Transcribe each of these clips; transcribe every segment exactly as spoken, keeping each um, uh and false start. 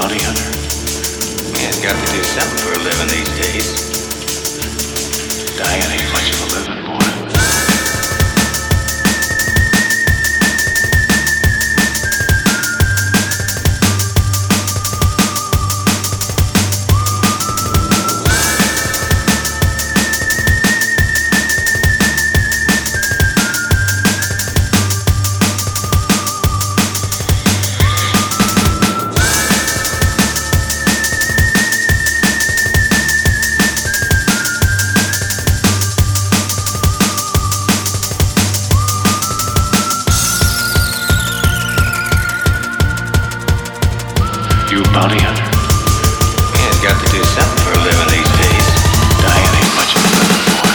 bounty hunter? Man's got to do something for a living these days. Dying ain't much of a living, boy. You a bounty hunter? Man's got to do something for a living these days. Dying ain't much of a living, boy.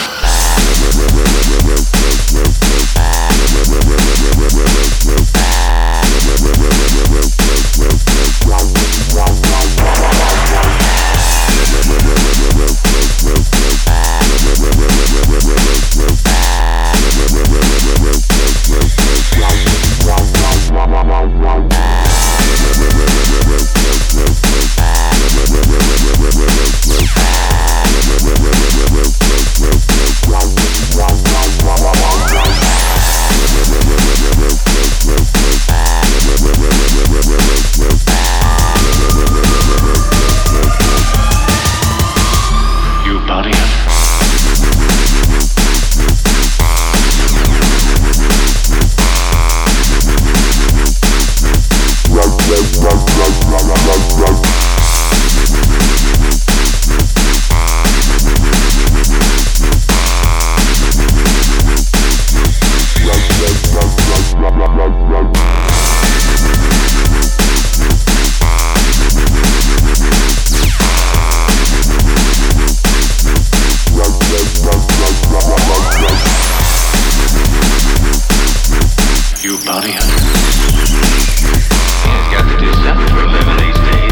You a bounty hunter? Man's got to do something for a living these days.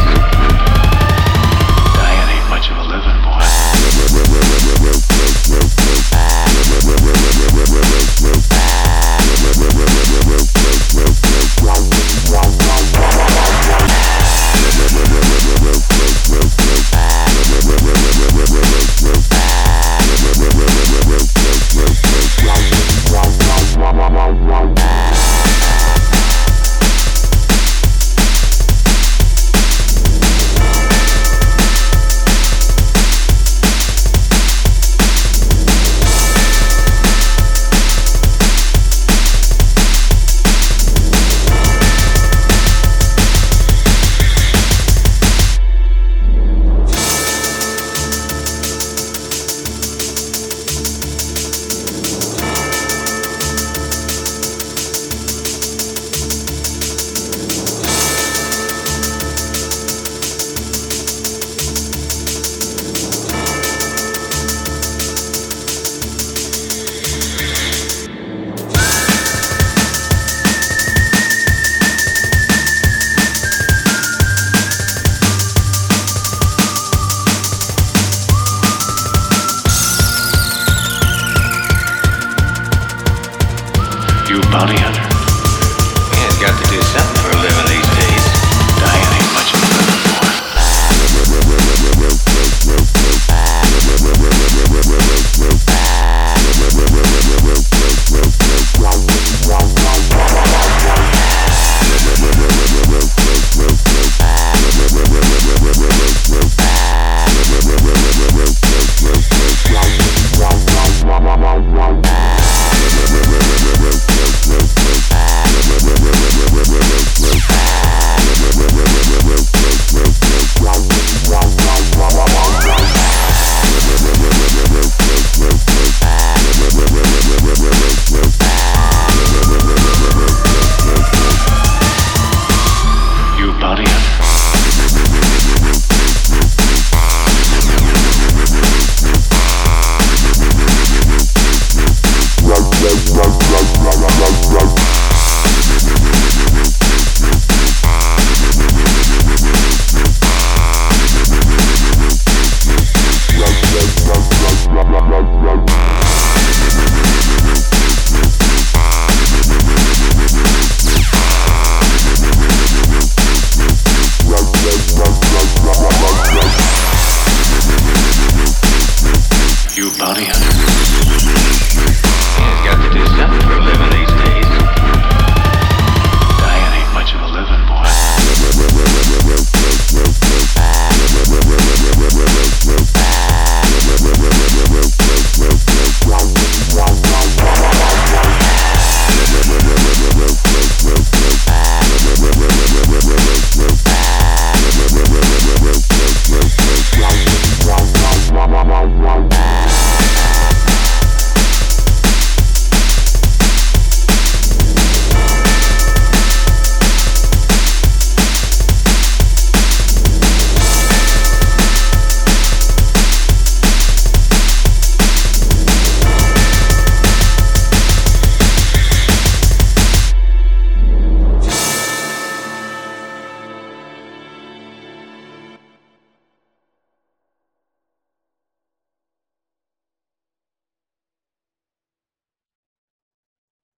Dying ain't much of a living, boy. You a bounty hunter? Man's got to do something